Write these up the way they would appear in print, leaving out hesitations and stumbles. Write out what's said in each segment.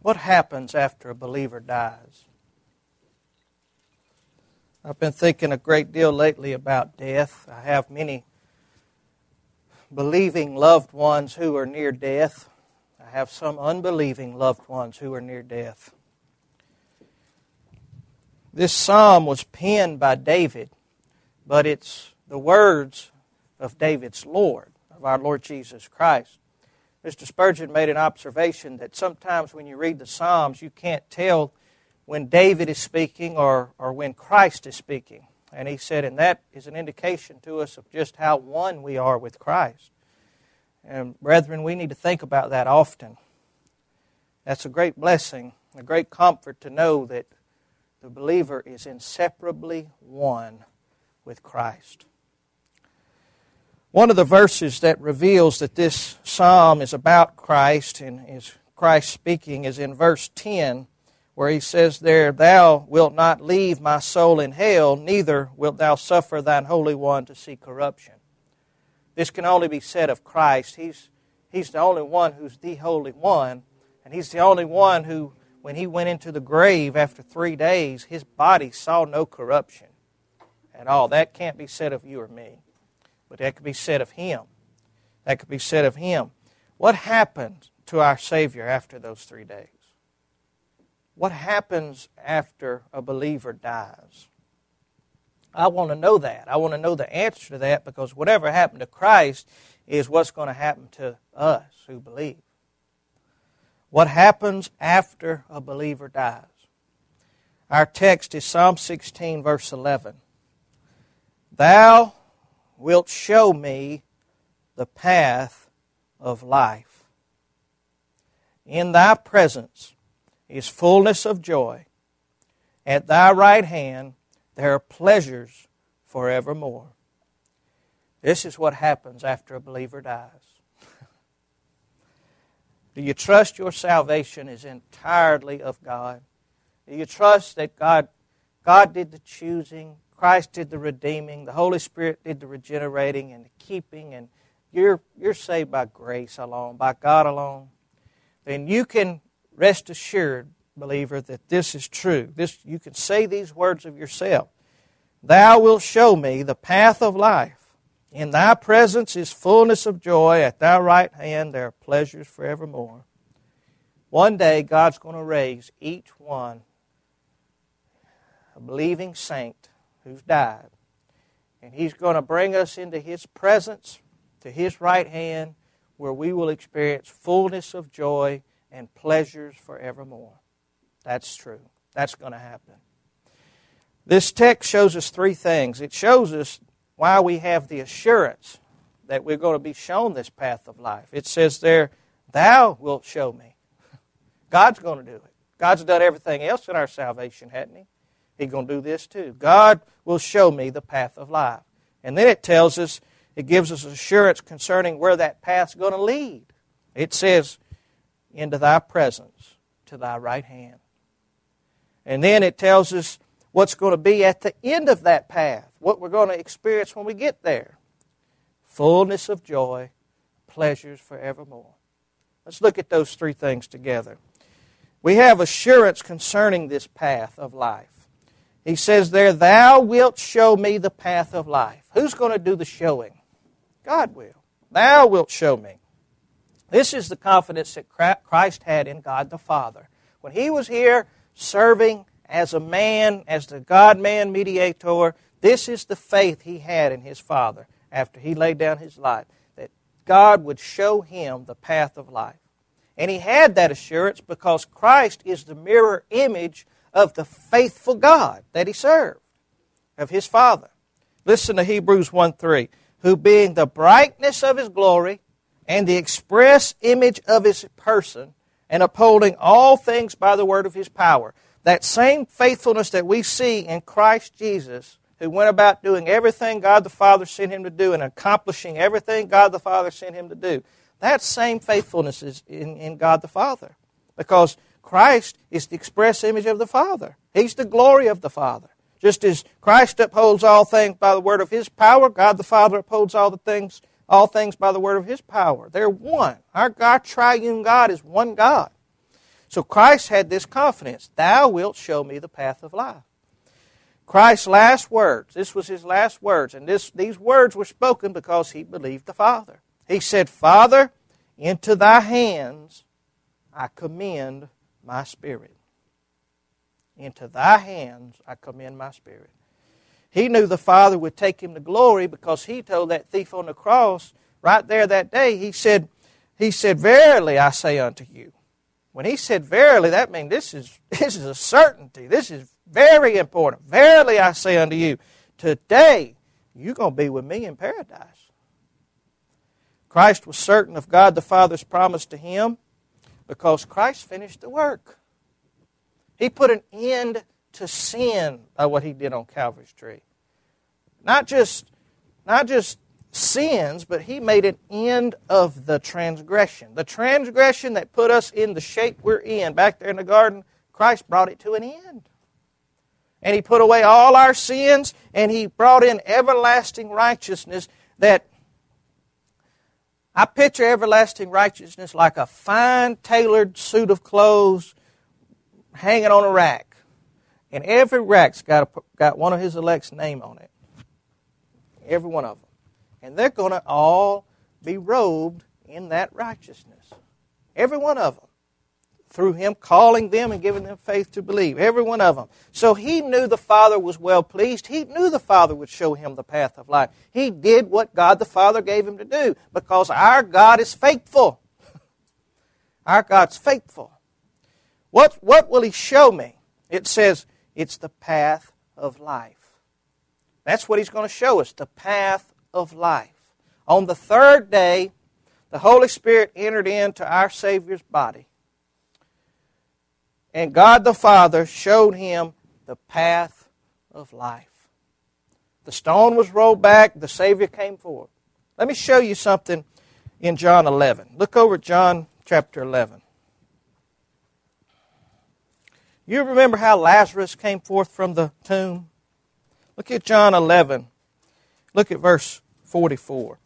What happens after a believer dies? I've been thinking a great deal lately about death. I have many believing loved ones who are near death. I have some unbelieving loved ones who are near death. This psalm was penned by David, but it's the words of David's Lord, of our Lord Jesus Christ. Mr. Spurgeon made an observation that sometimes when you read the Psalms, you can't tell when David is speaking or when Christ is speaking. And he said, and that is an indication to us of just how one we are with Christ. And brethren, we need to think about that often. That's a great blessing, a great comfort to know that the believer is inseparably one with Christ. One of the verses that reveals that this psalm is about Christ and is Christ speaking is in verse 10, where he says there, "Thou wilt not leave my soul in hell, neither wilt thou suffer thine Holy One to see corruption." This can only be said of Christ. He's the only one who's the Holy One, and He's the only one who, when He went into the grave after 3 days, His body saw no corruption at all. That can't be said of you or me. But that could be said of Him. That could be said of Him. What happened to our Savior after those 3 days? What happens after a believer dies? I want to know that. I want to know the answer to that, because whatever happened to Christ is what's going to happen to us who believe. What happens after a believer dies? Our text is Psalm 16, verse 11. "Thou wilt show me the path of life. In thy presence is fullness of joy. At thy right hand there are pleasures forevermore." This is what happens after a believer dies. Do you trust your salvation is entirely of God? Do you trust that God did the choosing, Christ did the redeeming, the Holy Spirit did the regenerating and the keeping, and you're saved by grace alone, by God alone? Then you can rest assured, believer, that this is true. You can say these words of yourself. "Thou wilt show me the path of life. In thy presence is fullness of joy. At thy right hand there are pleasures forevermore." One day God's going to raise each one, a believing saint who's died, and He's going to bring us into His presence, to His right hand, where we will experience fullness of joy and pleasures forevermore. That's true. That's going to happen. This text shows us three things. It shows us why we have the assurance that we're going to be shown this path of life. It says there, "Thou wilt show me." God's going to do it. God's done everything else in our salvation, hasn't He? He's going to do this too. God will show me the path of life. And then it tells us, it gives us assurance concerning where that path's going to lead. It says, "Into thy presence, to thy right hand." And then it tells us what's going to be at the end of that path, what we're going to experience when we get there. Fullness of joy, pleasures forevermore. Let's look at those three things together. We have assurance concerning this path of life. He says there, "Thou wilt show me the path of life." Who's going to do the showing? God will. "Thou wilt show me." This is the confidence that Christ had in God the Father. When He was here serving as a man, as the God-man mediator, this is the faith He had in His Father after He laid down His life, that God would show Him the path of life. And He had that assurance because Christ is the mirror image of the faithful God that He served, of His Father. Listen to Hebrews 1:3. "Who being the brightness of His glory and the express image of His person, and upholding all things by the word of His power." That same faithfulness that we see in Christ Jesus, who went about doing everything God the Father sent Him to do and accomplishing everything God the Father sent Him to do, that same faithfulness is in God the Father. Because Christ is the express image of the Father. He's the glory of the Father. Just as Christ upholds all things by the word of His power, God the Father upholds all things by the word of His power. They're one. Our triune God is one God. So Christ had this confidence. Thou wilt show me the path of life. Christ's last words, this was his last words, and these words were spoken because he believed the Father. He said, Father, into thy hands I commend my spirit. Into thy hands I commend my spirit. He knew the Father would take him to glory because he told that thief on the cross right there that day, he said, Verily I say unto you. When he said verily, that means this is a certainty. This is very important. Verily I say unto you, today you're going to be with me in paradise. Christ was certain of God the Father's promise to him because Christ finished the work. He put an end to sin by what he did on Calvary's tree. Not just sins, but he made an end of the transgression. The transgression that put us in the shape we're in back there in the garden, Christ brought it to an end. And he put away all our sins, and he brought in everlasting righteousness that I picture everlasting righteousness like a fine tailored suit of clothes hanging on a rack. And every rack's got one of his elect's name on it. Every one of them. And they're going to all be robed in that righteousness. Every one of them. Through him calling them and giving them faith to believe. Every one of them. So he knew the Father was well pleased. He knew the Father would show him the path of life. He did what God the Father gave him to do because our God is faithful. Our God's faithful. What will he show me? It says it's the path of life. That's what he's going to show us, the path of life. On the third day, the Holy Spirit entered into our Savior's body. And God the Father showed him the path of life. The stone was rolled back, the Savior came forth. Let me show you something in John 11. Look over at John chapter 11. You remember how Lazarus came forth from the tomb? Look at John 11. Look at verse 44.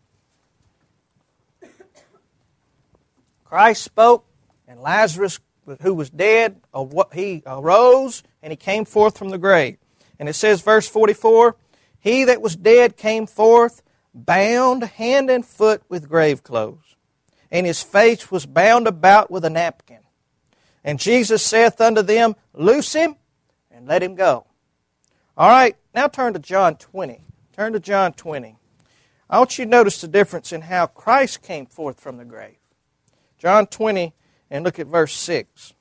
Christ spoke, and Lazarus, who was dead, he arose, and he came forth from the grave. And it says, verse 44, He that was dead came forth, bound hand and foot with grave clothes, and his face was bound about with a napkin. And Jesus saith unto them, Loose him, and let him go. All right, now turn to John 20. Turn to John 20. I want you to notice the difference in how Christ came forth from the grave. John 20, and look at verse 6.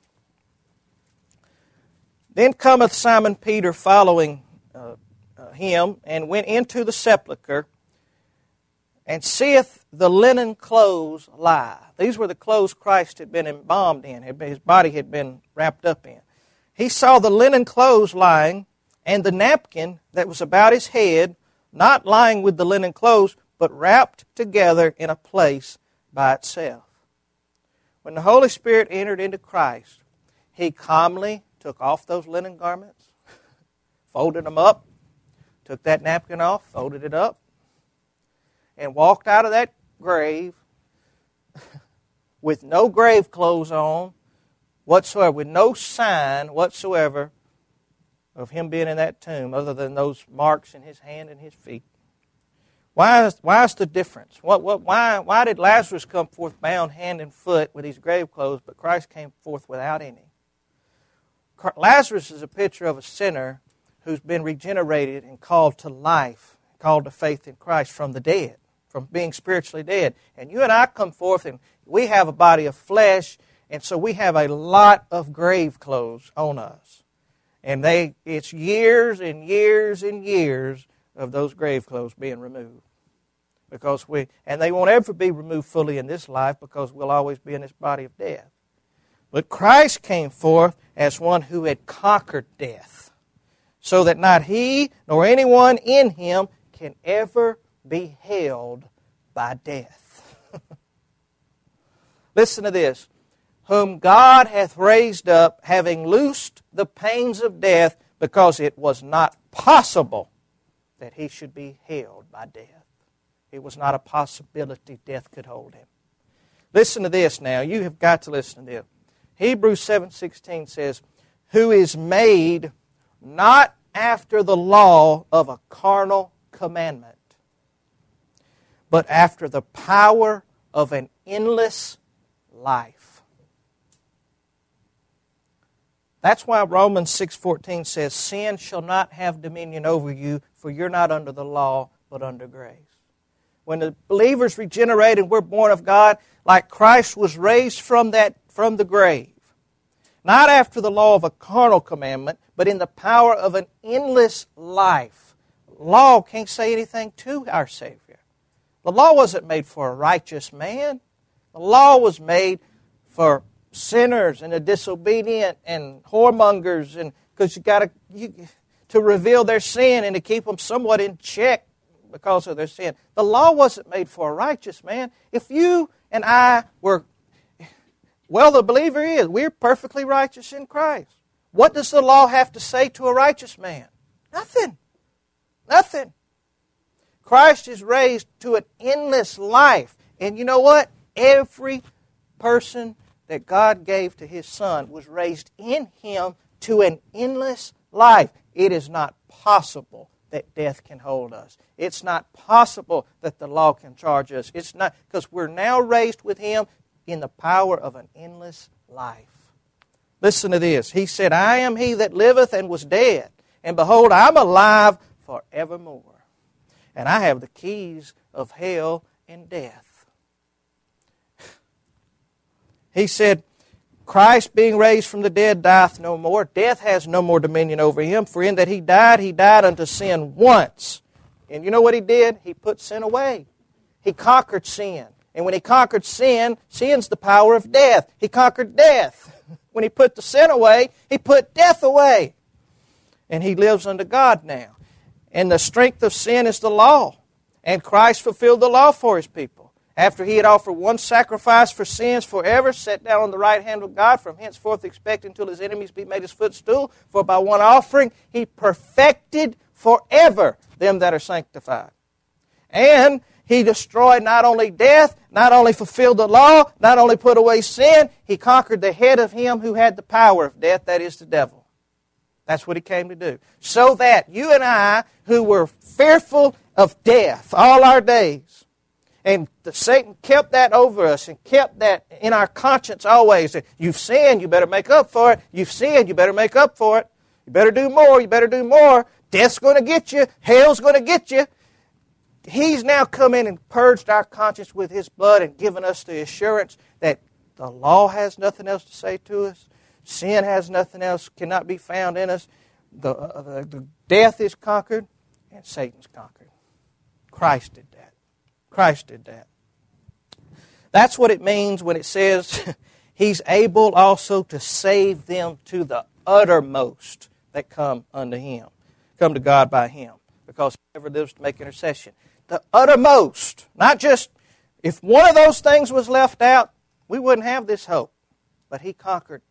Then cometh Simon Peter following him, and went into the sepulchre, and seeth the linen clothes lie. These were the clothes Christ had been embalmed in, his body had been wrapped up in. He saw the linen clothes lying, and the napkin that was about his head, not lying with the linen clothes, but wrapped together in a place by itself. When the Holy Spirit entered into Christ, he calmly took off those linen garments, folded them up, took that napkin off, folded it up, and walked out of that grave with no grave clothes on whatsoever, with no sign whatsoever of him being in that tomb other than those marks in his hand and his feet. Why is the difference? Why did Lazarus come forth bound hand and foot with his grave clothes, but Christ came forth without any? Lazarus is a picture of a sinner who's been regenerated and called to life, called to faith in Christ from the dead, from being spiritually dead. And you and I come forth and we have a body of flesh, and so we have a lot of grave clothes on us. And it's years and years and years of those grave clothes being removed. And they won't ever be removed fully in this life because we'll always be in this body of death. But Christ came forth as one who had conquered death, so that not he nor anyone in him can ever be held by death. Listen to this. Whom God hath raised up, having loosed the pains of death, because it was not possible that he should be held by death. It was not a possibility death could hold him. Listen to this now. You have got to listen to this. Hebrews 7:16 says, who is made not after the law of a carnal commandment, but after the power of an endless life. That's why Romans 6:14 says, sin shall not have dominion over you, for you're not under the law, but under grace. When the believer's regenerated, we're born of God, like Christ was raised from the grave. Not after the law of a carnal commandment, but in the power of an endless life. Law can't say anything to our Savior. The law wasn't made for a righteous man. The law was made for sinners and the disobedient and whoremongers, and because you got to reveal their sin and to keep them somewhat in check because of their sin. The law wasn't made for a righteous man. If you and I were, well, the believer is, we're perfectly righteous in Christ. What does the law have to say to a righteous man? Nothing. Nothing. Christ is raised to an endless life. And you know what? Every person that God gave to His Son was raised in Him to an endless life. It is not possible that death can hold us. It's not possible that the law can charge us. It's not, because we're now raised with Him in the power of an endless life. Listen to this. He said, I am He that liveth and was dead, and behold, I'm alive forevermore. And I have the keys of hell and death. He said, Christ being raised from the dead dieth no more. Death has no more dominion over Him. For in that He died unto sin once. And you know what He did? He put sin away. He conquered sin. And when He conquered sin, sin's the power of death. He conquered death. When He put the sin away, He put death away. And He lives unto God now. And the strength of sin is the law. And Christ fulfilled the law for His people. After He had offered one sacrifice for sins forever, sat down on the right hand of God, from henceforth expecting until His enemies be made His footstool. For by one offering He perfected forever them that are sanctified. And He destroyed not only death, not only fulfilled the law, not only put away sin, He conquered the head of him who had the power of death, that is the devil. That's what He came to do. So that you and I, who were fearful of death all our days, and Satan kept that over us and kept that in our conscience always. You've sinned, you better make up for it. You've sinned, you better make up for it. You better do more, you better do more. Death's going to get you. Hell's going to get you. He's now come in and purged our conscience with His blood and given us the assurance that the law has nothing else to say to us. Sin has nothing else, cannot be found in us. The death is conquered and Satan's conquered. Christ did that. Christ did that. That's what it means when it says He's able also to save them to the uttermost that come unto Him. Come to God by Him. Because He never lives to make intercession. The uttermost. Not just, if one of those things was left out, we wouldn't have this hope. But He conquered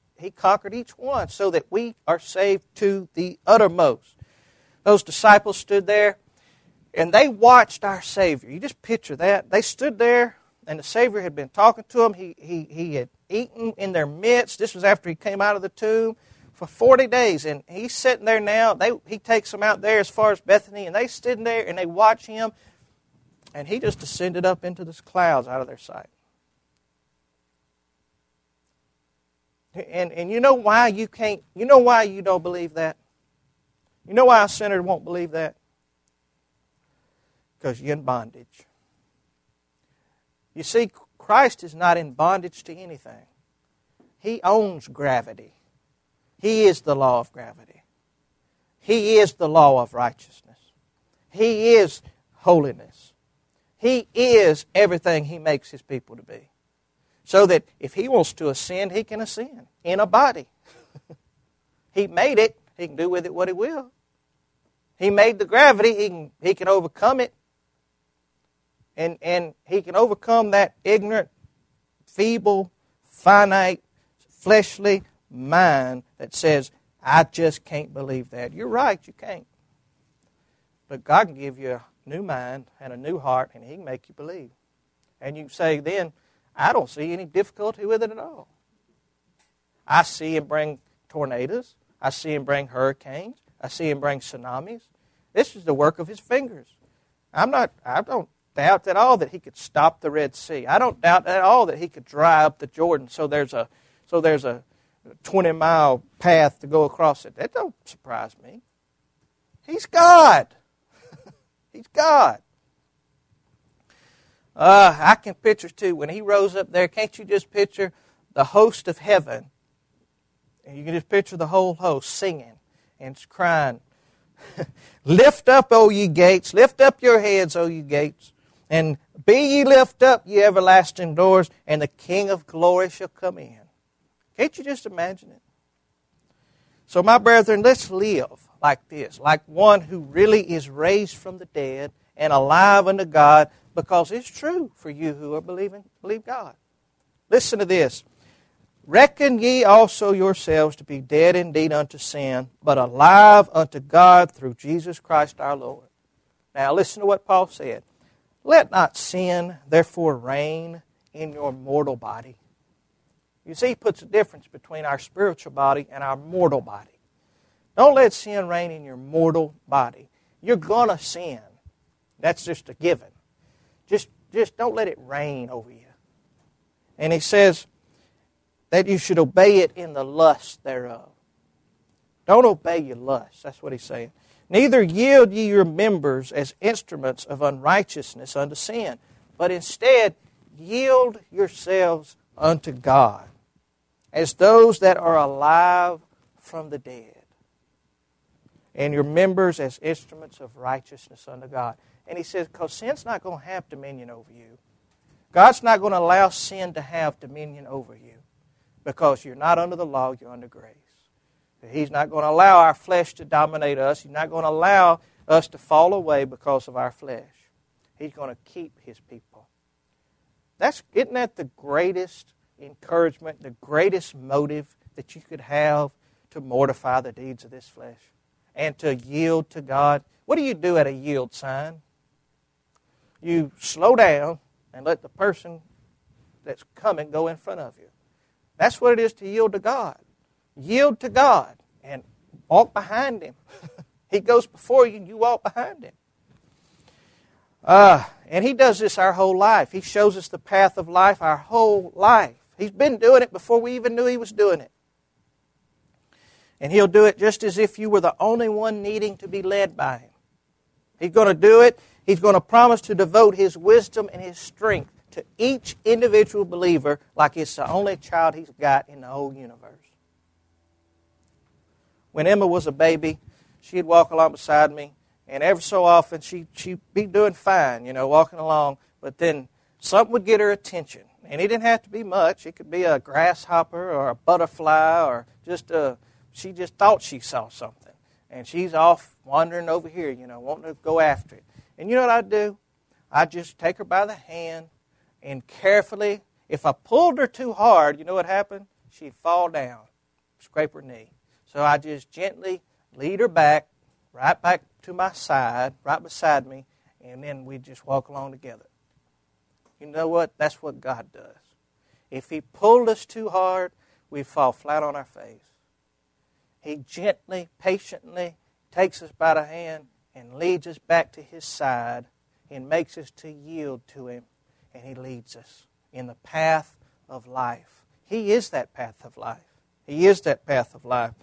each one so that we are saved to the uttermost. Those disciples stood there and they watched our Savior. You just picture that. They stood there and the Savior had been talking to them. He had eaten in their midst. This was after He came out of the tomb for 40 days. And He's sitting there now. He takes them out there as far as Bethany, and they stood there and they watch Him. And He just ascended up into the clouds out of their sight. And you know why you can't, you know why you don't believe that? You know why a sinner won't believe that? Because you're in bondage. You see, Christ is not in bondage to anything. He owns gravity. He is the law of gravity. He is the law of righteousness. He is holiness. He is everything He makes His people to be. So that if He wants to ascend, He can ascend in a body. He made it. He can do with it what He will. He made the gravity. He can overcome it. And He can overcome that ignorant, feeble, finite, fleshly mind that says, I just can't believe that. You're right, you can't. But God can give you a new mind and a new heart, and He can make you believe. And you say then, I don't see any difficulty with it at all. I see Him bring tornadoes. I see Him bring hurricanes. I see Him bring tsunamis. This is the work of His fingers. I don't doubt at all that He could stop the Red Sea. I don't doubt at all that He could dry up the Jordan so there's a 20-mile path to go across it. That don't surprise me. He's God. He's God. I can picture, too, when He rose up there, can't you just picture the host of heaven? And you can just picture the whole host singing and crying, "Lift up, O ye gates, lift up your heads, O ye gates, and be ye lift up, ye everlasting doors, and the King of glory shall come in." Can't you just imagine it? So, my brethren, let's live like this, like one who really is raised from the dead and alive unto God, because it's true for you who are believe God. Listen to this. "Reckon ye also yourselves to be dead indeed unto sin, but alive unto God through Jesus Christ our Lord." Now listen to what Paul said. "Let not sin therefore reign in your mortal body." You see, he puts a difference between our spiritual body and our mortal body. Don't let sin reign in your mortal body. You're going to sin. That's just a given. Just don't let it reign over you. And he says that you should obey it in the lust thereof. Don't obey your lust. That's what he's saying. "Neither yield ye your members as instruments of unrighteousness unto sin, but instead yield yourselves unto God, as those that are alive from the dead, and your members as instruments of righteousness unto God." And he says, because sin's not going to have dominion over you. God's not going to allow sin to have dominion over you, because you're not under the law, you're under grace. He's not going to allow our flesh to dominate us. He's not going to allow us to fall away because of our flesh. He's going to keep His people. Isn't that the greatest encouragement, the greatest motive that you could have to mortify the deeds of this flesh and to yield to God? What do you do at a yield sign? You slow down and let the person that's coming go in front of you. That's what it is to yield to God. Yield to God and walk behind Him. He goes before you and you walk behind Him. And He does this our whole life. He shows us the path of life our whole life. He's been doing it before we even knew He was doing it. And He'll do it just as if you were the only one needing to be led by Him. He's going to do it. He's going to promise to devote His wisdom and His strength to each individual believer like it's the only child He's got in the whole universe. When Emma was a baby, she'd walk along beside me, and every so often she'd be doing fine, walking along, but then something would get her attention. And it didn't have to be much. It could be a grasshopper or a butterfly or she just thought she saw something. And she's off wandering over here, wanting to go after it. And you know what I'd do? I'd just take her by the hand and carefully, if I pulled her too hard, you know what happened? She'd fall down, scrape her knee. So I just gently lead her back, right back to my side, right beside me, and then we just walk along together. You know what? That's what God does. If He pulled us too hard, we'd fall flat on our face. He gently, patiently takes us by the hand and leads us back to His side and makes us to yield to Him, and He leads us in the path of life. He is that path of life. He is that path of life.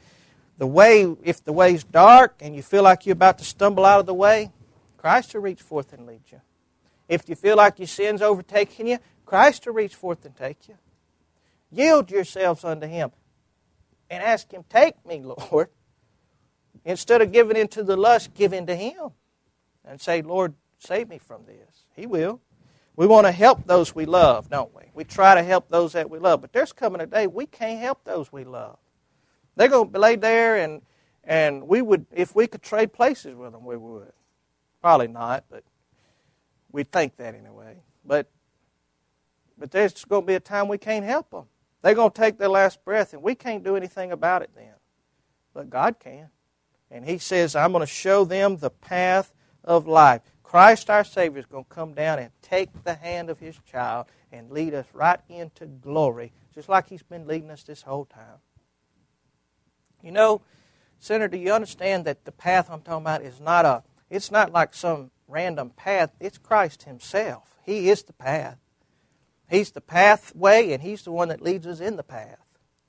If the way's dark and you feel like you're about to stumble out of the way, Christ will reach forth and lead you. If you feel like your sin's overtaking you, Christ will reach forth and take you. Yield yourselves unto Him and ask Him, "Take me, Lord." Instead of giving into the lust, give in to Him and say, "Lord, save me from this." He will. We want to help those we love, don't we? We try to help those that we love, but there's coming a day we can't help those we love. They're going to lay there, and we would, if we could trade places with them, we would. Probably not, but we'd think that anyway. But there's going to be a time we can't help them. They're going to take their last breath, and we can't do anything about it then. But God can. And He says, "I'm going to show them the path of life." Christ our Savior is going to come down and take the hand of His child and lead us right into glory, just like He's been leading us this whole time. You know, Senator, do you understand that the path I'm talking about is it's not like some random path. It's Christ Himself. He is the path. He's the pathway, and He's the one that leads us in the path.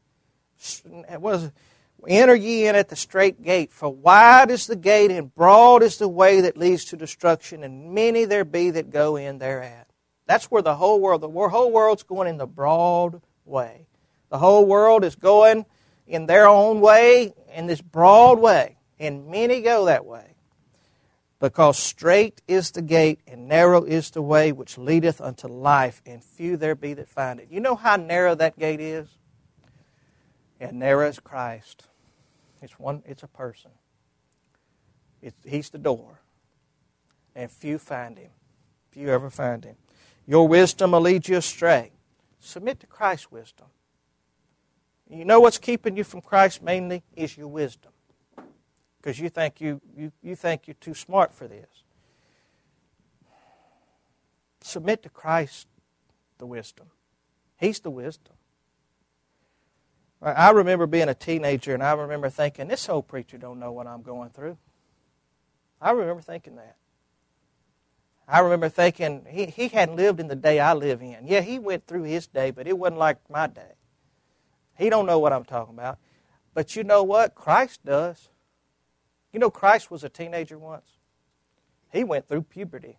Enter ye in at the straight gate, for wide is the gate, and broad is the way that leads to destruction, and many there be that go in thereat. That's where the whole world's going in the broad way. The whole world is going in their own way, in this broad way, and many go that way. Because straight is the gate, and narrow is the way which leadeth unto life, and few there be that find it. You know how narrow that gate is? And narrow is Christ. It's a person. He's the door. And few find Him. Few ever find Him. Your wisdom will lead you astray. Submit to Christ's wisdom. You know what's keeping you from Christ mainly is your wisdom. Because you think you're too smart for this. Submit to Christ the wisdom. He's the wisdom. I remember being a teenager, and I remember thinking, this old preacher don't know what I'm going through. I remember thinking that. I remember thinking, he hadn't lived in the day I live in. Yeah, he went through his day, but it wasn't like my day. He don't know what I'm talking about. But you know what? Christ does. You know, Christ was a teenager once. He went through puberty.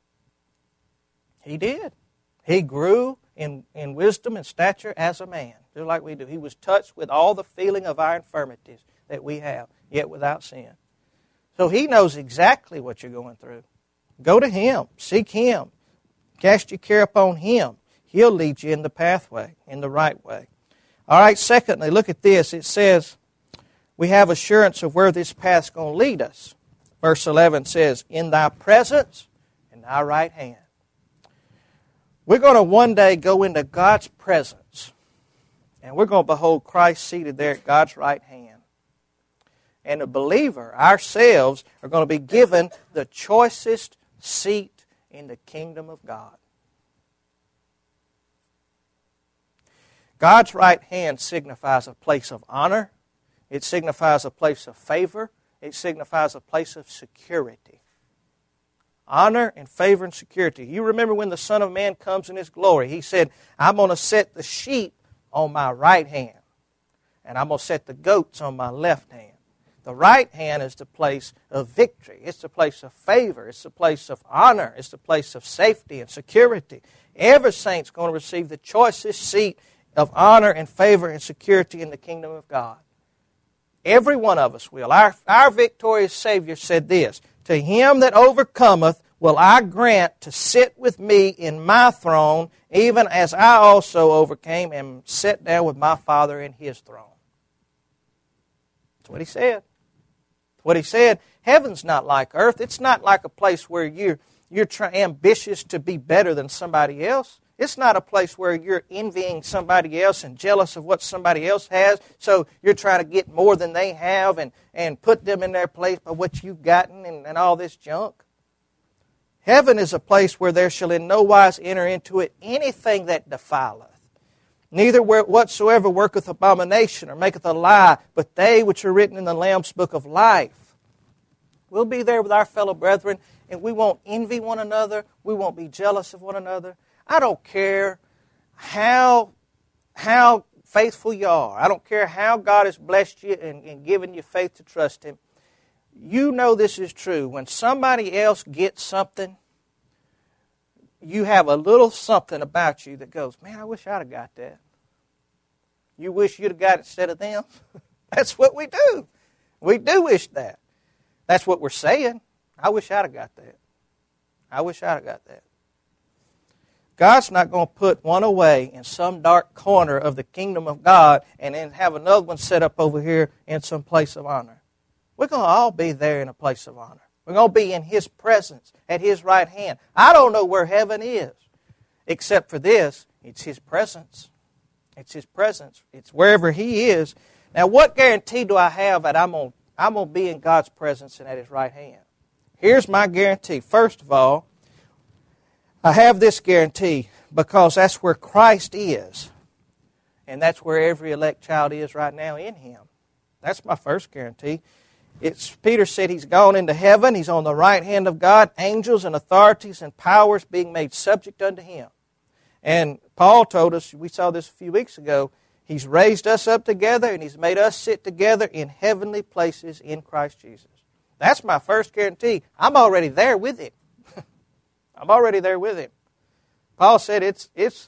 He did. He grew in wisdom and stature as a man, just like we do. He was touched with all the feeling of our infirmities that we have, yet without sin. So He knows exactly what you're going through. Go to Him. Seek Him. Cast your care upon Him. He'll lead you in the pathway, in the right way. All right, secondly, look at this. It says, we have assurance of where this path's going to lead us. Verse 11 says, in Thy presence and Thy right hand. We're going to one day go into God's presence, and we're going to behold Christ seated there at God's right hand. And the believer, ourselves, are going to be given the choicest seat in the kingdom of God. God's right hand signifies a place of honor. It signifies a place of favor. It signifies a place of security. Honor and favor and security. You remember when the Son of Man comes in His glory, He said, I'm going to set the sheep on my right hand, and I'm going to set the goats on my left hand. The right hand is the place of victory. It's the place of favor. It's the place of honor. It's the place of safety and security. Every saint's going to receive the choicest seat of honor and favor and security in the kingdom of God. Every one of us will. Our victorious Savior said this, to him that overcometh will I grant to sit with me in my throne, even as I also overcame and sat down with my Father in His throne. That's what He said. That's what He said. Heaven's not like earth. It's not like a place where you're ambitious to be better than somebody else. It's not a place where you're envying somebody else and jealous of what somebody else has, so you're trying to get more than they have and put them in their place by what you've gotten and all this junk. Heaven is a place where there shall in no wise enter into it anything that defileth, neither whatsoever worketh abomination or maketh a lie, but they which are written in the Lamb's book of life. We'll be there with our fellow brethren, and we won't envy one another. We won't be jealous of one another. I don't care how faithful you are. I don't care how God has blessed you and given you faith to trust Him. You know this is true. When somebody else gets something, you have a little something about you that goes, man, I wish I'd have got that. You wish you'd have got it instead of them? That's what we do. We do wish that. That's what we're saying. I wish I'd have got that. I wish I'd have got that. God's not going to put one away in some dark corner of the kingdom of God and then have another one set up over here in some place of honor. We're going to all be there in a place of honor. We're going to be in His presence, at His right hand. I don't know where heaven is, except for this. It's His presence. It's His presence. It's wherever He is. Now, what guarantee do I have that I'm going to be in God's presence and at His right hand? Here's my guarantee. First of all, I have this guarantee because that's where Christ is. And that's where every elect child is right now in Him. That's my first guarantee. Peter said he's gone into heaven. He's on the right hand of God. Angels and authorities and powers being made subject unto him. And Paul told us, we saw this a few weeks ago, he's raised us up together and he's made us sit together in heavenly places in Christ Jesus. That's my first guarantee. I'm already there with him. I'm already there with him. Paul said it's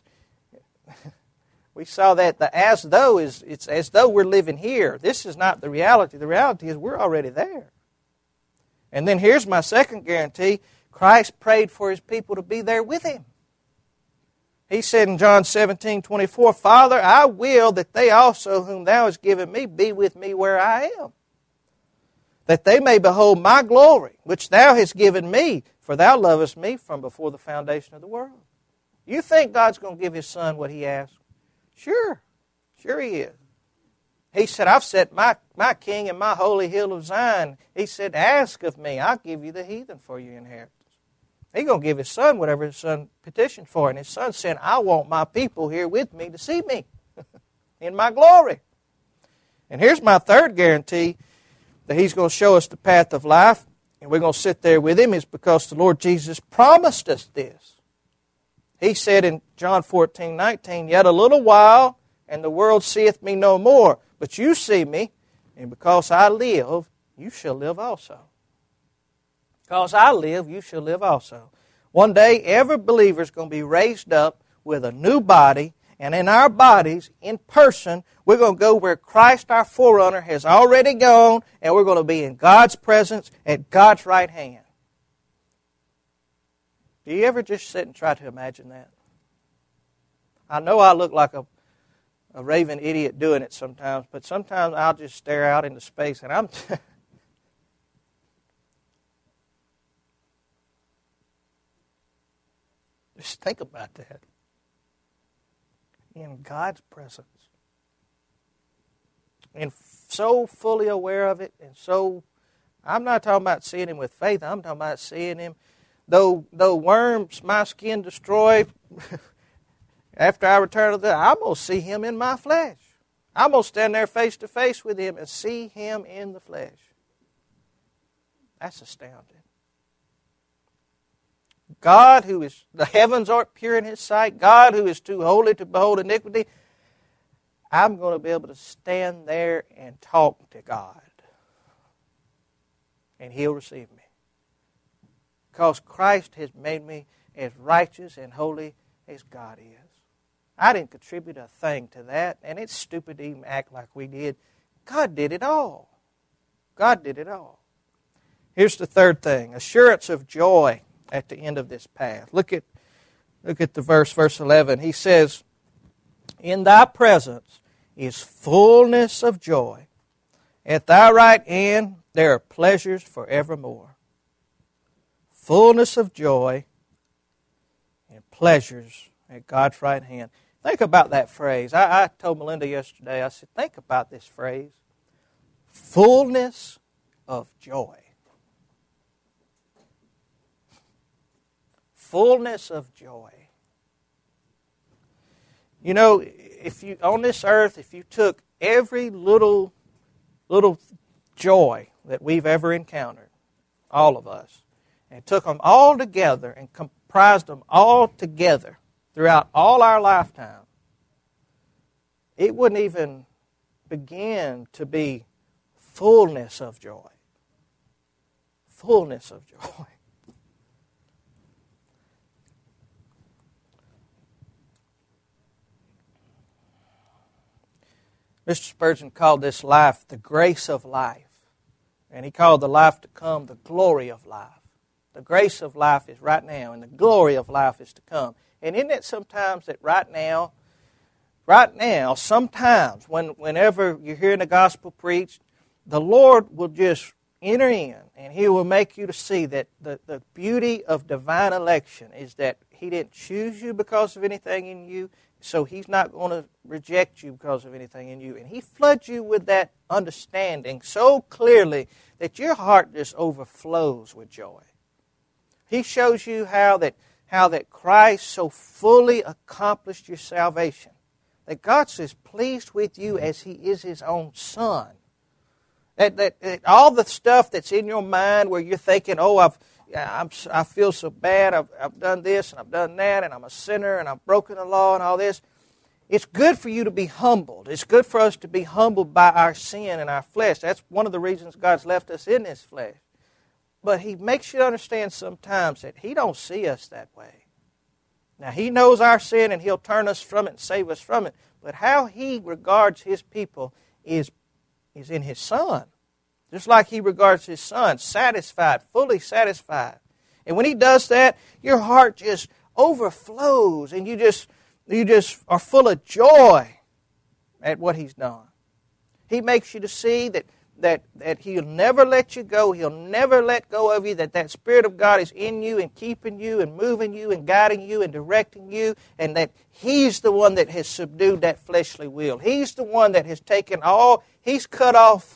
we saw that the as though it's as though we're living here. This is not the reality. The reality is we're already there. And then here's my second guarantee. Christ prayed for his people to be there with him. He said in John 17:24, Father, I will that they also whom thou hast given me be with me where I am, that they may behold my glory, which thou hast given me, for thou lovest me from before the foundation of the world. You think God's going to give his son what he asked? Sure. Sure he is. He said, I've set my king in my holy hill of Zion. He said, ask of me, I'll give you the heathen for your inheritance. He's going to give his son whatever his son petitioned for. And his son said, I want my people here with me to see me in my glory. And here's my third guarantee that he's going to show us the path of life, and we're going to sit there with him, is because the Lord Jesus promised us this. He said in John 14:19, Yet a little while, and the world seeth me no more. But you see me, and because I live, you shall live also. Because I live, you shall live also. One day, every believer is going to be raised up with a new body, and in our bodies, in person, we're going to go where Christ, our forerunner, has already gone, and we're going to be in God's presence at God's right hand. Do you ever just sit and try to imagine that? I know I look like a raving idiot doing it sometimes, but sometimes I'll just stare out into space, and I'm... Just think about that. In God's presence. And so fully aware of it, and so, I'm not talking about seeing him with faith, I'm talking about seeing him, though worms my skin destroy, after I return to that, I'm going to see him in my flesh. I'm going to stand there face to face with him and see him in the flesh. That's astounding. God, who is, the heavens aren't pure in his sight, God who is too holy to behold iniquity, I'm going to be able to stand there and talk to God. And he'll receive me. Because Christ has made me as righteous and holy as God is. I didn't contribute a thing to that, and it's stupid to even act like we did. God did it all. God did it all. Here's the third thing, assurance of joy at the end of this path. Look at the verse 11. He says, In thy presence is fullness of joy. At thy right hand there are pleasures forevermore. Fullness of joy and pleasures at God's right hand. Think about that phrase. I told Melinda yesterday, I said, think about this phrase. Fullness of joy. Fullness of joy. You know, if you on this earth, if you took every little joy that we've ever encountered, all of us, and took them all together and comprised them all together throughout all our lifetime, it wouldn't even begin to be fullness of joy. Fullness of joy. Mr. Spurgeon called this life the grace of life. And he called the life to come the glory of life. The grace of life is right now, and the glory of life is to come. And isn't it sometimes that right now, sometimes, whenever you're hearing the gospel preached, the Lord will just enter in, and He will make you to see that the beauty of divine election is that He didn't choose you because of anything in you, so He's not going to reject you because of anything in you. And He floods you with that understanding so clearly that your heart just overflows with joy. He shows you how that Christ so fully accomplished your salvation, that God's as pleased with you as He is His own Son, That all the stuff that's in your mind where you're thinking, oh, I feel so bad, I've done this and I've done that, and I'm a sinner and I've broken the law and all this. It's good for you to be humbled. It's good for us to be humbled by our sin and our flesh. That's one of the reasons God's left us in this flesh. But He makes you understand sometimes that He don't see us that way. Now, He knows our sin and He'll turn us from it and save us from it. But how He regards His people is in His Son. Just like He regards His Son, satisfied, fully satisfied. And when He does that, your heart just overflows and you just are full of joy at what He's done. He makes you to see that He'll never let you go. He'll never let go of you, that Spirit of God is in you and keeping you and moving you and guiding you and directing you, and that He's the one that has subdued that fleshly will. He's the one that has taken He's cut off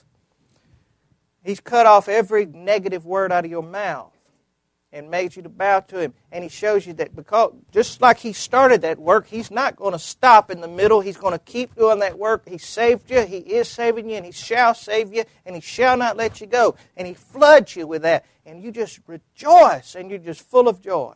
every negative word out of your mouth and made you to bow to Him. And He shows you that because just like He started that work, He's not going to stop in the middle. He's going to keep doing that work. He saved you. He is saving you, and He shall save you, and He shall not let you go. And He floods you with that, and you just rejoice, and you're just full of joy.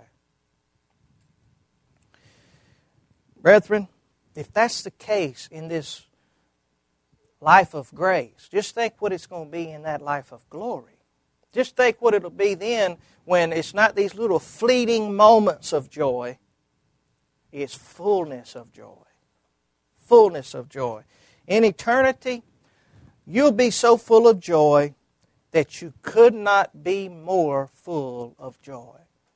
Brethren, if that's the case in this life of grace, just think what it's going to be in that life of glory. Just think what it'll be then when it's not these little fleeting moments of joy. It's fullness of joy. Fullness of joy. In eternity, you'll be so full of joy that you could not be more full of joy.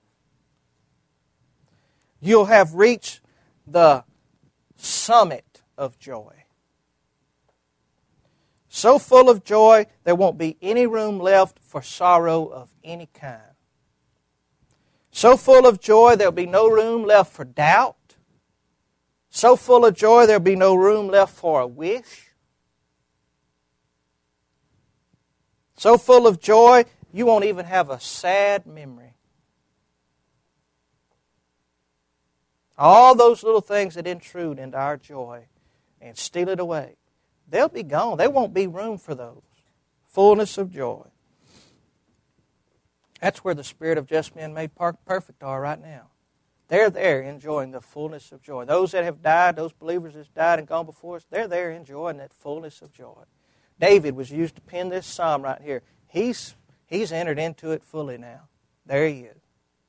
You'll have reached the summit of joy. So full of joy, there won't be any room left for sorrow of any kind. So full of joy, there'll be no room left for doubt. So full of joy, there'll be no room left for a wish. So full of joy, you won't even have a sad memory. All those little things that intrude into our joy and steal it away, they'll be gone. There won't be room for those. Fullness of joy. That's where the spirit of just men made perfect are right now. They're there enjoying the fullness of joy. Those that have died, those believers that have died and gone before us, they're there enjoying that fullness of joy. David was used to pen this psalm right here. He's entered into it fully now. There he is.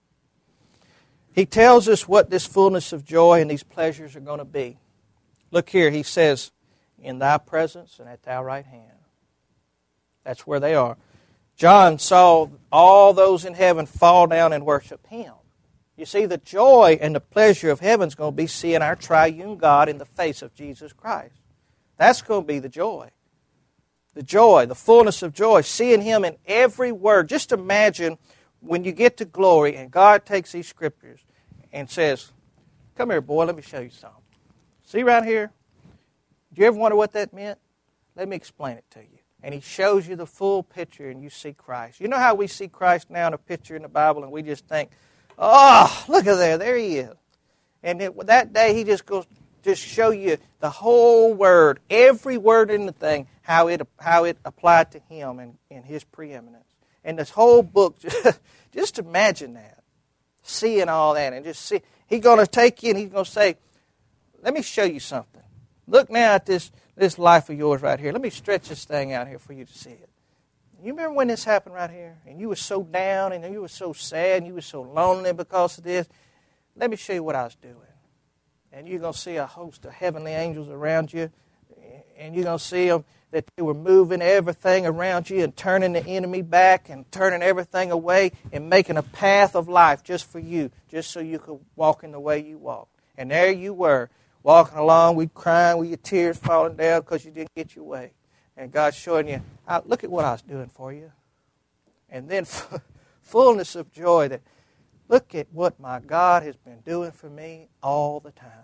He tells us what this fullness of joy and these pleasures are going to be. Look here, he says, in thy presence and at thy right hand. That's where they are. John saw all those in heaven fall down and worship Him. You see, the joy and the pleasure of heaven is going to be seeing our triune God in the face of Jesus Christ. That's going to be the joy. The joy, the fullness of joy, seeing Him in every word. Just imagine when you get to glory and God takes these scriptures and says, come here, boy, let me show you something. See right here? Do you ever wonder what that meant? Let me explain it to you. And He shows you the full picture and you see Christ. You know how we see Christ now in a picture in the Bible and we just think, oh, look at there He is. And that day He just goes, just show you the whole word, every word in the thing, how it applied to Him and His preeminence. And this whole book, just imagine that. Seeing all that and just see. He's going to take you and He's going to say, let me show you something. Look now at this life of yours right here. Let me stretch this thing out here for you to see it. You remember when this happened right here? And you were so down and you were so sad and you were so lonely because of this. Let me show you what I was doing. And you're going to see a host of heavenly angels around you. And you're going to see them that they were moving everything around you and turning the enemy back and turning everything away and making a path of life just for you, just so you could walk in the way you walk. And there you were, walking along, we crying with your tears falling down because you didn't get your way. And God's showing you, look at what I was doing for you. And then fullness of joy that, look at what my God has been doing for me all the time.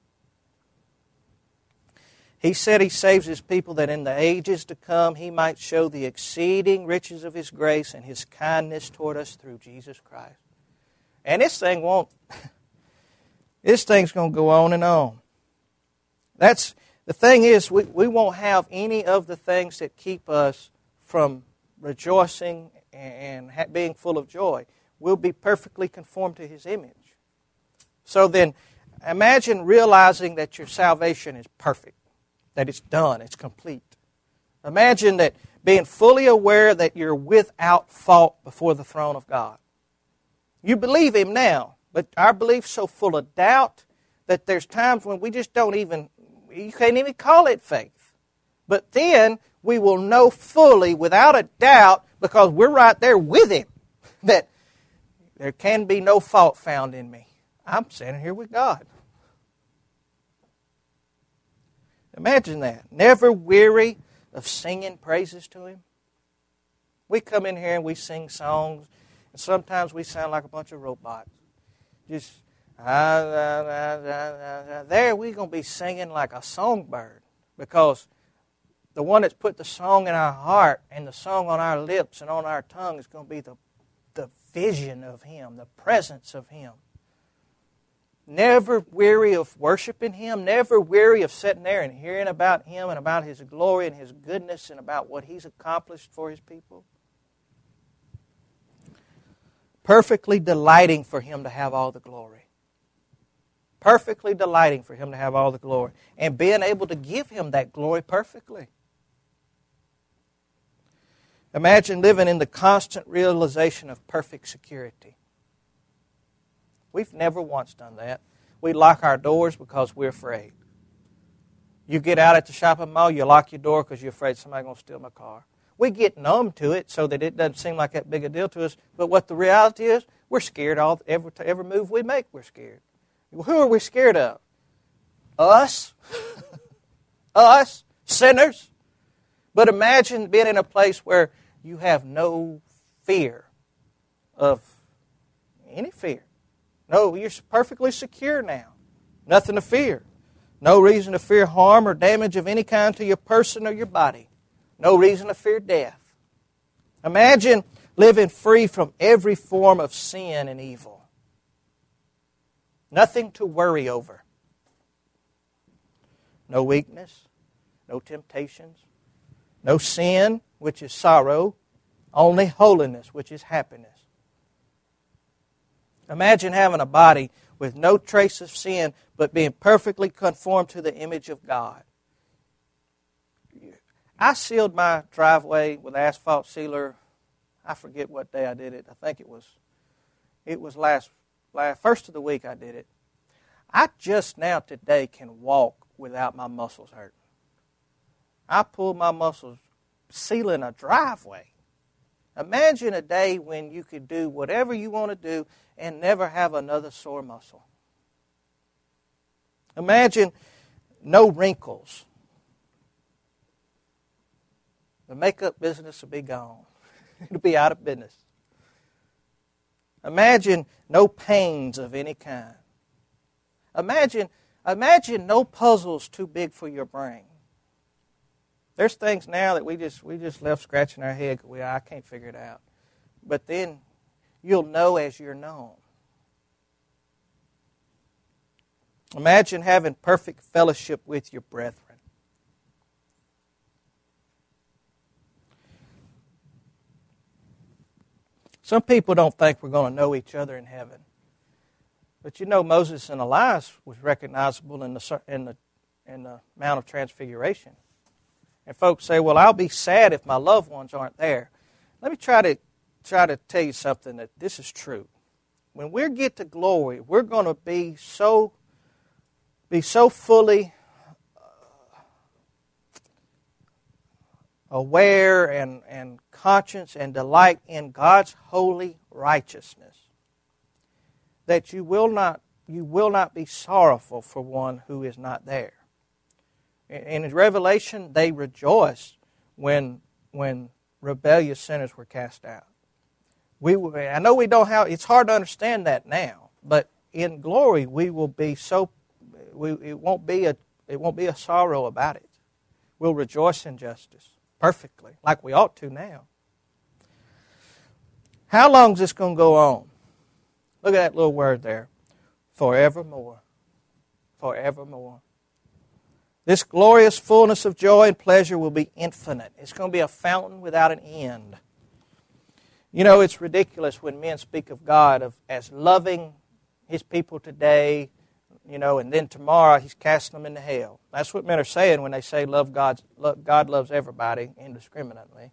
He said He saves His people that in the ages to come He might show the exceeding riches of His grace and His kindness toward us through Jesus Christ. And this thing's going to go on and on. The thing is, we won't have any of the things that keep us from rejoicing and being full of joy. We'll be perfectly conformed to His image. So then, imagine realizing that your salvation is perfect, that it's done, it's complete. Imagine that being fully aware that you're without fault before the throne of God. You believe Him now, but our belief's so full of doubt that there's times when we just you can't even call it faith. But then we will know fully, without a doubt, because we're right there with Him, that there can be no fault found in me. I'm sitting here with God. Imagine that. Never weary of singing praises to Him. We come in here and we sing songs, and sometimes we sound like a bunch of robots. Just, there we're going to be singing like a songbird, because the one that's put the song in our heart and the song on our lips and on our tongue is going to be the vision of Him, the presence of Him. Never weary of worshiping Him, never weary of sitting there and hearing about Him and about His glory and His goodness and about what He's accomplished for His people. Perfectly delighting for Him to have all the glory. Perfectly delighting for Him to have all the glory. And being able to give Him that glory perfectly. Imagine living in the constant realization of perfect security. We've never once done that. We lock our doors because we're afraid. You get out at the shopping mall, you lock your door because you're afraid somebody's going to steal my car. We get numb to it so that it doesn't seem like that big a deal to us. But what the reality is, we're scared. Every move we make, we're scared. Who are we scared of? Us? Us? Sinners? But imagine being in a place where you have no fear of any fear. No, you're perfectly secure now. Nothing to fear. No reason to fear harm or damage of any kind to your person or your body. No reason to fear death. Imagine living free from every form of sin and evil. Nothing to worry over. No weakness, no temptations, no sin, which is sorrow, only holiness, which is happiness. Imagine having a body with no trace of sin, but being perfectly conformed to the image of God. I sealed my driveway with asphalt sealer. I forget what day I did it. I think it was last first of the week I did it. I just now today can walk without my muscles hurting. I pulled my muscles sealing a driveway. Imagine a day when you could do whatever you want to do and never have another sore muscle. Imagine no wrinkles. The makeup business will be gone. It'll be out of business. Imagine no pains of any kind. Imagine no puzzles too big for your brain. There's things now that we just left scratching our head. I can't figure it out. But then you'll know as you're known. Imagine having perfect fellowship with your brethren. Some people don't think we're going to know each other in heaven. But you know, Moses and Elias was recognizable in the Mount of Transfiguration. And folks say, well, I'll be sad if my loved ones aren't there. Let me try to tell you something, that this is true. When we get to glory, we're going to be so fully aware and conscious and delight in God's holy righteousness that you will not be sorrowful for one who is not there. In Revelation, they rejoiced when rebellious sinners were cast out. I know we don't have. It's hard to understand that now, but in glory we will be so. It won't be a sorrow about it. We'll rejoice in justice perfectly, like we ought to now. How long is this going to go on? Look at that little word there, forevermore, forevermore. This glorious fullness of joy and pleasure will be infinite. It's going to be a fountain without an end. You know, it's ridiculous when men speak of God as loving His people today, you know, and then tomorrow He's casting them into hell. That's what men are saying when they say God loves everybody indiscriminately.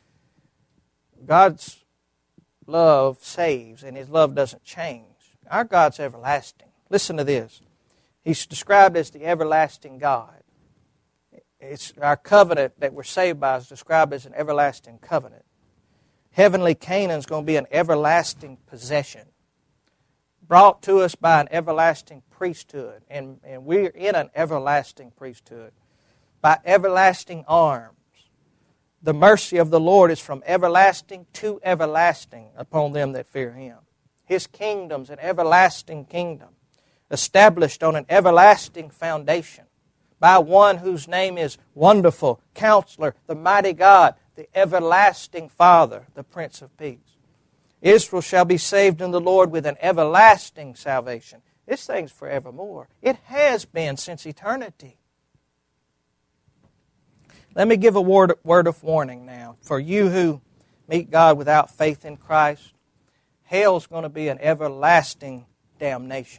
God's love saves, and His love doesn't change. Our God's everlasting. Listen to this. He's described as the everlasting God. It's our covenant that we're saved by is described as an everlasting covenant. Heavenly Canaan is going to be an everlasting possession, brought to us by an everlasting priesthood. And we're in an everlasting priesthood, by everlasting arms. The mercy of the Lord is from everlasting to everlasting upon them that fear Him. His kingdom's an everlasting kingdom, established on an everlasting foundation, by one whose name is Wonderful, Counselor, the Mighty God, the Everlasting Father, the Prince of Peace. Israel shall be saved in the Lord with an everlasting salvation. This thing's forevermore. It has been since eternity. Let me give a word of warning now. For you who meet God without faith in Christ, hell's going to be an everlasting damnation.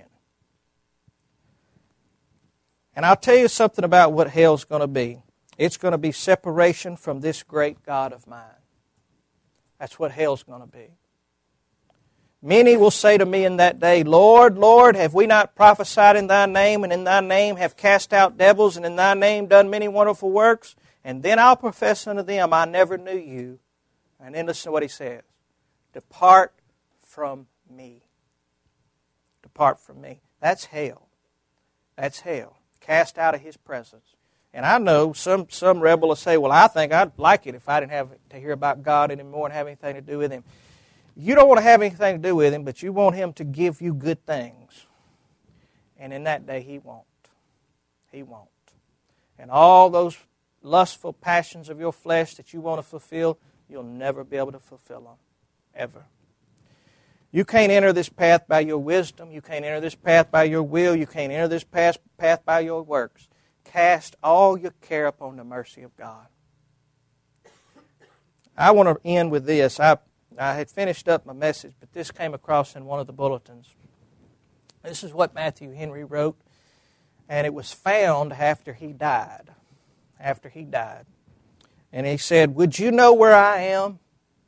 And I'll tell you something about what hell's going to be. It's going to be separation from this great God of mine. That's what hell's going to be. Many will say to me in that day, Lord, Lord, have we not prophesied in Thy name, and in Thy name have cast out devils, and in Thy name done many wonderful works? And then I'll profess unto them, I never knew you. And then listen to what He says. Depart from me. Depart from me. That's hell. That's hell. Cast out of His presence. And I know some rebel will say, well, I think I'd like it if I didn't have to hear about God anymore and have anything to do with Him. You don't want to have anything to do with Him, but you want Him to give you good things. And in that day, He won't. He won't. And all those lustful passions of your flesh that you want to fulfill, you'll never be able to fulfill them. Ever. You can't enter this path by your wisdom. You can't enter this path by your will. You can't enter this path by your works. Cast all your care upon the mercy of God. I want to end with this. I had finished up my message, but this came across in one of the bulletins. This is what Matthew Henry wrote, and it was found after he died. After he died. And he said, would you know where I am?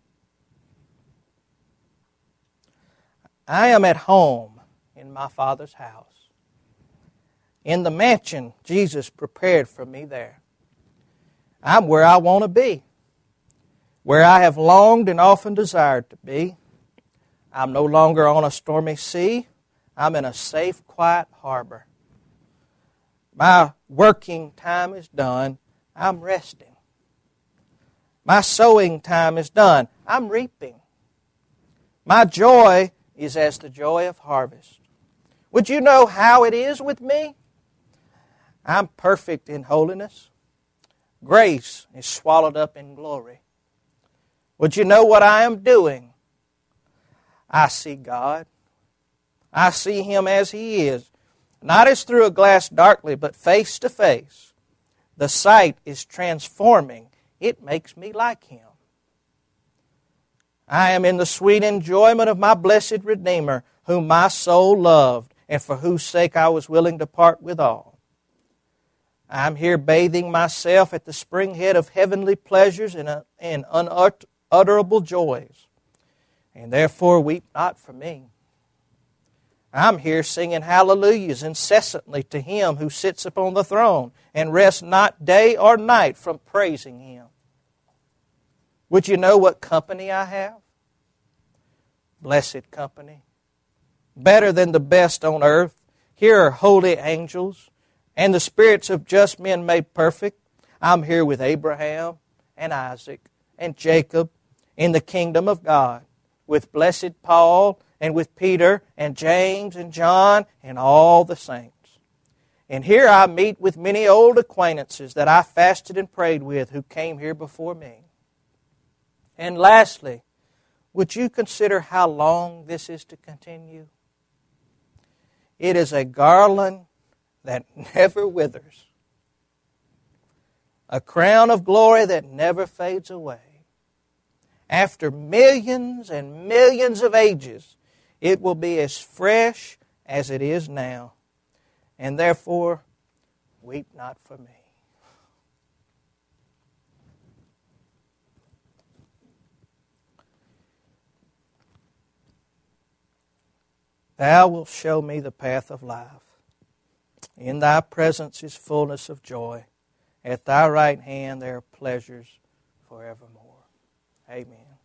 I am at home in my Father's house. In the mansion Jesus prepared for me there. I'm where I want to be. Where I have longed and often desired to be. I'm no longer on a stormy sea. I'm in a safe, quiet harbor. My working time is done. I'm resting. My sowing time is done. I'm reaping. My joy is as the joy of harvest. Would you know how it is with me? I'm perfect in holiness. Grace is swallowed up in glory. Would you know what I am doing? I see God. I see Him as He is. Not as through a glass darkly, but face to face. The sight is transforming. It makes me like Him. I am in the sweet enjoyment of my blessed Redeemer, whom my soul loved, and for whose sake I was willing to part with all. I'm here bathing myself at the springhead of heavenly pleasures and unutterable joys, and therefore weep not for me. I'm here singing hallelujahs incessantly to Him who sits upon the throne and rests not day or night from praising Him. Would you know what company I have? Blessed company. Better than the best on earth. Here are holy angels and the spirits of just men made perfect. I'm here with Abraham and Isaac and Jacob in the kingdom of God, with blessed Paul and with Peter and James and John and all the saints. And here I meet with many old acquaintances that I fasted and prayed with who came here before me. And lastly, would you consider how long this is to continue? It is a garland that never withers. a crown of glory that never fades away. After millions and millions of ages, it will be as fresh as it is now. And therefore, weep not for me. Thou wilt show me the path of life. In thy presence is fullness of joy. At thy right hand there are pleasures forevermore. Amen.